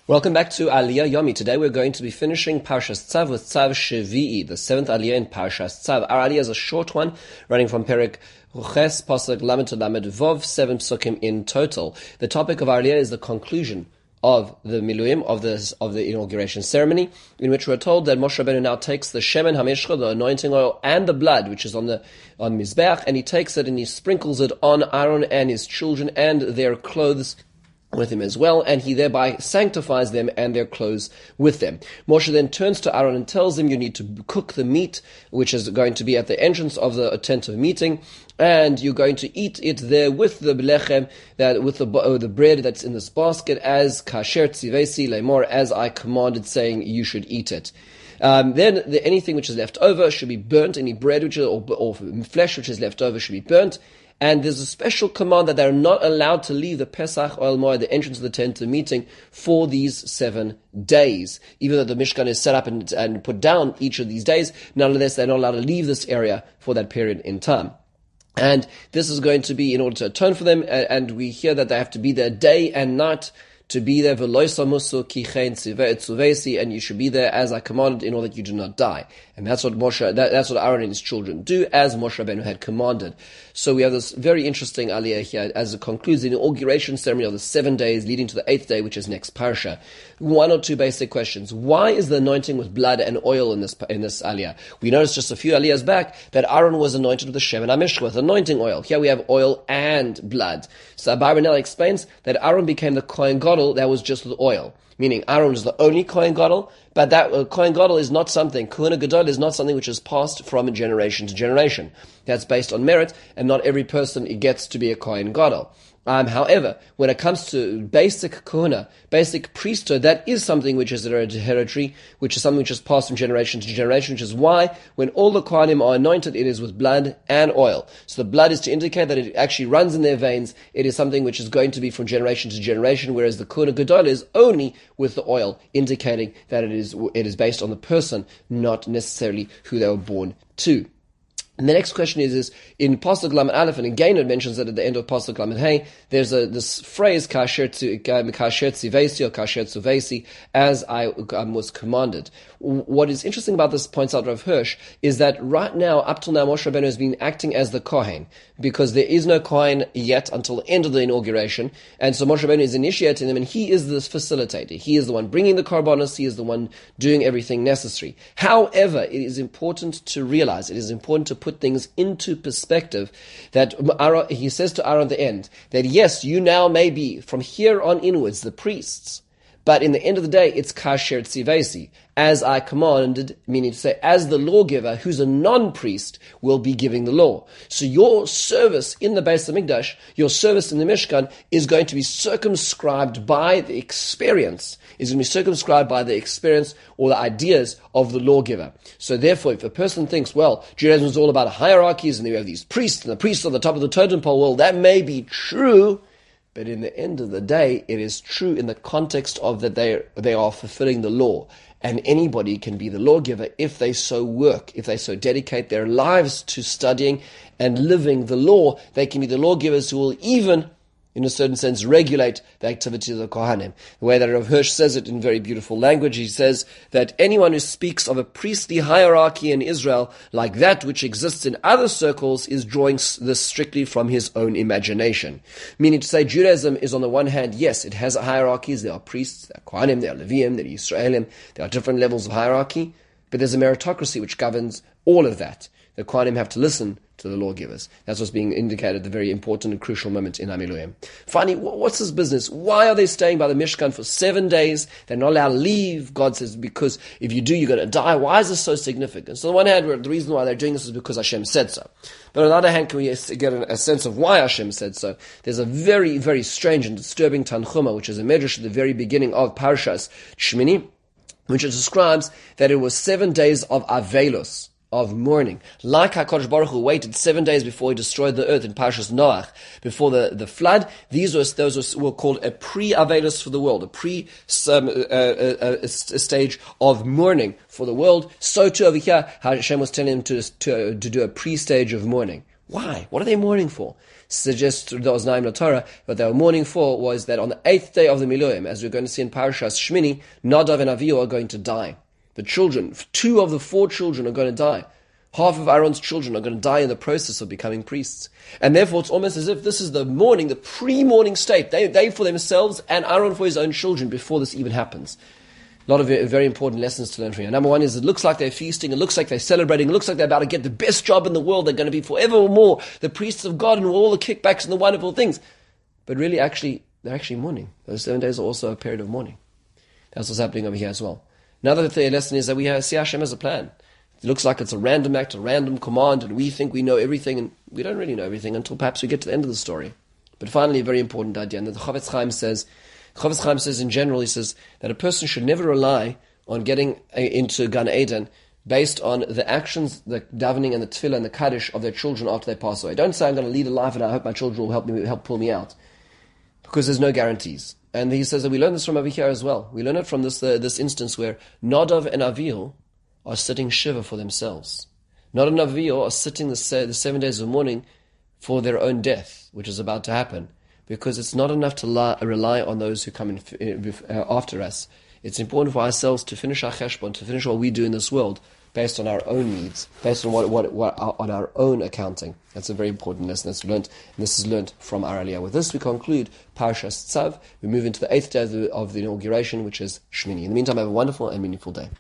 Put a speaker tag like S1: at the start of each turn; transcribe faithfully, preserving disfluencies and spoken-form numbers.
S1: Welcome back to Aliyah Yomi. Today we're going to be finishing Parshas Tzav with Tzav Shevi'i, the seventh Aliyah in Parshas Tzav. Our Aliyah is a short one, running from Perek Ches, Pasuk Lamed to Lamed Vov, seven psukim in total. The topic of our Aliyah is the conclusion of the Miluim, of the, of the inauguration ceremony, in which we're told that Moshe Rabbeinu now takes the Shemen HaMeshcha, the anointing oil, and the blood, which is on the on Mizbeach, and he takes it and he sprinkles it on Aaron and his children and their clothes with him as well, and he thereby sanctifies them and their clothes with them. Moshe then turns to Aaron and tells him, you need to cook the meat, which is going to be at the entrance of the tent of meeting, and you're going to eat it there with the lechem, that with the uh, the bread that's in this basket, as kasher tzivesi lemor, as I commanded, saying you should eat it. Um, then the, anything which is left over should be burnt. Any bread which is, or, or flesh which is left over should be burnt. And there's a special command that they're not allowed to leave the Pesach Oil Moed, the entrance of the tent of meeting, for these seven days. Even though the Mishkan is set up and, and put down each of these days, nonetheless they're not allowed to leave this area for that period in time. And this is going to be in order to atone for them, and we hear that they have to be there day and night, to be there, and you should be there as I commanded, in order that you do not die. And that's what Moshe, that, that's what Aaron and his children do, as Moshe Rabbeinu had commanded. So we have this very interesting aliyah here, as it concludes the inauguration ceremony of the seven days, leading to the eighth day, which is next parsha. One or two basic questions. Why is the anointing with blood and oil in this in this aliyah? We noticed just a few aliyahs back that Aaron was anointed with the Shemen HaMeshcha, with anointing oil. Here we have oil and blood. So Abarbanel explains that Aaron became the Kohen Gadol that was just with oil. Meaning Aaron is the only Kohen Gadol, but that uh, Kohen Gadol is not something, Kohen Gadol is not something which is passed from generation to generation. That's based on merit, and not every person gets to be a Kohen Gadol. Um, however, when it comes to basic kohuna, basic priesthood, that is something which is hereditary, which is something which is passed from generation to generation, which is why when all the kohanim are anointed, it is with blood and oil. So the blood is to indicate that it actually runs in their veins. It is something which is going to be from generation to generation, whereas the kohuna gadol is only with the oil, indicating that it is it is based on the person, not necessarily who they were born to. And the next question is, is in Pasuk Lamed Aleph, and again it mentions that at the end of Pasuk Lamed Hey, there's a this phrase kasher tzivesi or kasher tzuvesi, as I um, was commanded. What is interesting about this, points out Rav Hirsch, is that right now, up till now, Moshe Rabbeinu has been acting as the Kohen, because there is no Kohen yet until the end of the inauguration, and so Moshe Rabbeinu is initiating them, and he is the facilitator. He is the one bringing the korbanos, he is the one doing everything necessary. However, it is important to realize, it is important to put things into perspective, that Aaron, he says to Aaron at the end, that yes, you now may be, from here on inwards, the priests, but in the end of the day, it's kasher tzivesi, as I commanded, meaning to say, as the lawgiver, who's a non-priest, will be giving the law. So your service in the Beis HaMikdash, your service in the Mishkan, is going to be circumscribed by the experience, is going to be circumscribed by the experience or the ideas of the lawgiver. So therefore, if a person thinks, well, Judaism is all about hierarchies, and you have these priests, and the priests on the top of the totem pole, well, that may be true, but in the end of the day, it is true in the context of that they they are fulfilling the law. And anybody can be the lawgiver if they so work, if they so dedicate their lives to studying and living the law. They can be the lawgivers who will even, in a certain sense, regulate the activity of the Kohanim. The way that Rav Hirsch says it in very beautiful language, he says that anyone who speaks of a priestly hierarchy in Israel like that which exists in other circles is drawing this strictly from his own imagination. Meaning to say, Judaism is on the one hand, yes, it has hierarchies, there are priests, there are Kohanim, there are Leviim, there are Yisraelim, there are different levels of hierarchy, but there's a meritocracy which governs all of that. The Kohanim have to listen to the lawgivers. That's what's being indicated at the very important and crucial moment in Amiluim. Finally, what's this business? Why are they staying by the Mishkan for seven days? They're not allowed to leave. God says, because if you do, you're going to die. Why is this so significant? So on the one hand, the reason why they're doing this is because Hashem said so. But on the other hand, can we get a sense of why Hashem said so? There's a very, very strange and disturbing Tanchuma, which is a medrash at the very beginning of Parshas Shmini, which describes that it was seven days of Avelos, of mourning. Like HaKadosh Baruch Hu waited seven days before he destroyed the earth in Parshas Noach, before the, the flood, these were, those were, were called a pre-Avelos for the world, a pre um, uh, uh, uh, a stage of mourning for the world. So too over here, Hashem was telling him to, to, to do a pre-stage of mourning. Why? What are they mourning for? Suggests through the Oznaim LaTorah, what they were mourning for was that on the eighth day of the Miluim, as we're going to see in Parashas Shmini, Nadav and Avihu are going to die. The children, two of the four children are going to die. Half of Aaron's children are going to die in the process of becoming priests. And therefore it's almost as if this is the mourning, the pre-mourning state. They, they for themselves and Aaron for his own children before this even happens. A lot of very important lessons to learn from here. Number one is it looks like they're feasting, it looks like they're celebrating, it looks like they're about to get the best job in the world, they're going to be forevermore the priests of God and all the kickbacks and the wonderful things. But really, actually, they're actually mourning. Those seven days are also a period of mourning. That's what's happening over here as well. Another lesson is that we see Hashem as a plan. It looks like it's a random act, a random command, and we think we know everything, and we don't really know everything until perhaps we get to the end of the story. But finally, a very important idea, and the Chavetz Chaim says, Chavetz Chaim says in general, he says that a person should never rely on getting into Gan Eden based on the actions, the davening and the tefillah and the kaddish of their children after they pass away. Don't say, I'm going to lead a life and I hope my children will help me, help pull me out. Because there's no guarantees. And he says that we learn this from over here as well. We learn it from this uh, this instance where Nadav and Avihu are sitting shiva for themselves. Nadav and Avihu are sitting the, se- the seven days of mourning for their own death, which is about to happen. Because it's not enough to li- rely on those who come in uh, after us. It's important for ourselves to finish our cheshbon, to finish what we do in this world, based on our own needs, based on what, what, what on our own accounting. That's a very important lesson that's learned, and this is learned from our Aliyah. With this, we conclude Parashas Tzav. We move into the eighth day of the, of the inauguration, which is Shmini. In the meantime, have a wonderful and meaningful day.